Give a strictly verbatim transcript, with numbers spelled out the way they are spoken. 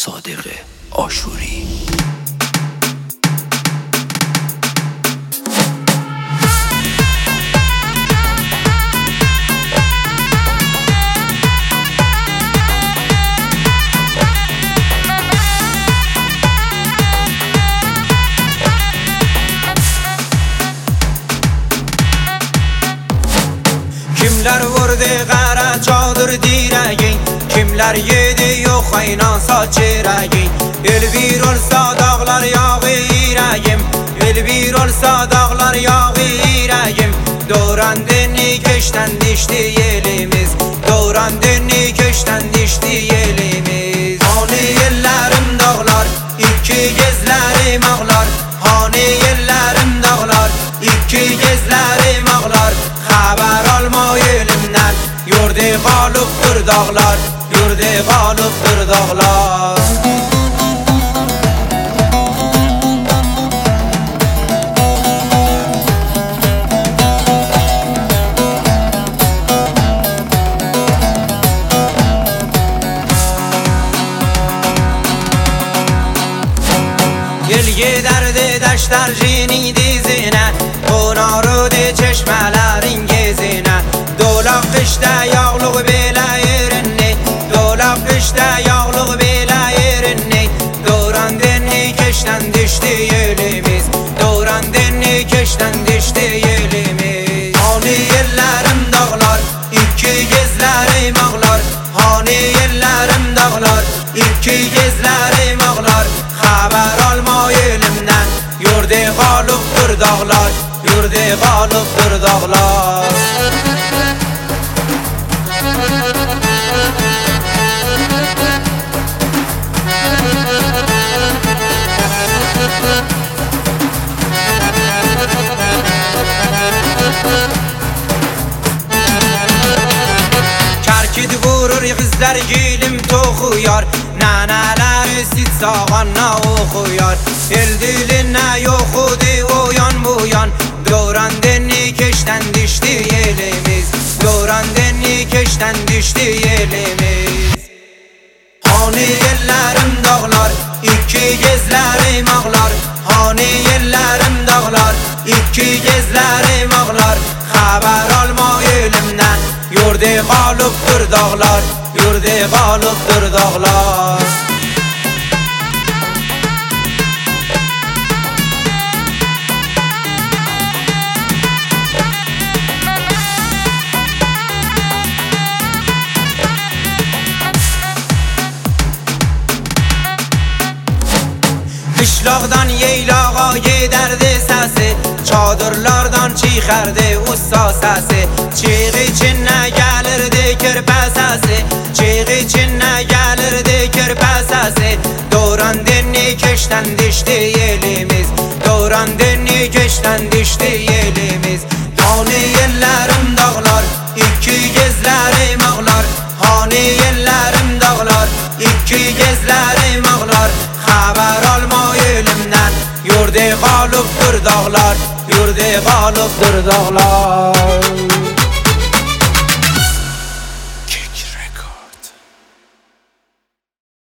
صادق آشوری. Kimler vurdu qara çadır dirəyin, kimler yedi yox aynan saç çirəyin. El bir olsa dağlar yağı irəyim, el bir olsa dağlar yağı irəyim. Doğran deni köşten dişti yelimiz, doğran deni köşten dişti yelimiz. Hani yerlerim dağlar, iki gezlerim ağlar. Hani yerlerim dağlar, iki gezlerim ağlar. Haber alma elimden, yurdu kalıptır dağlar, yurdu kalıptır dağlar. Gel giderdi deşler cini dizine, onarıdı çeşmelerin gezine. Dolak işte yağlık bile yerini, dolak işte yağlık bile yerini. Doğran deni keşten düştü yelimiz, doğran deni keşten düştü yelimiz. Hani yerlerim dağlar, iki gezlerim ağlar. Hani yerlerim dağlar, iki gezlerim ağlar. Haber alma elimden, yurdu kalıptır dağlar, yurdu kalıptır dağlar. Kerkid vurur kızlar gelim toxuyar, naneler sit sağana okuyar. El diline yoxudu oyan buyan, doğran deni keşten düştü yelimiz, doğran deni keşten düştü yelimiz. Hani yerlerim dağlar, iki gezlerim ağlar. Hani yerlerim dağlar, iki gezlerim ağlar. Haber alma elimden, yurdu kalıptır dağlar, yurdu kalıptır dağlar. Kışlaqdan yeylağa giderdi sesi, çadırlardan çıxardı usta sesi. Çiğ içine gelirdi kirpe sesi, çiğ içine gelirdi kirpe sesi. Doğran deni keşten düştü yelimiz, doğran deni keşten düştü yelimiz. Hani yerlerim dağlar, iki gezlerim ağlar. Hani yerlerim dağlar, iki gezlerim ağlar. Haber alma elimden, yurdu kalıptır dağlar, yurdu kalıptır dağlar.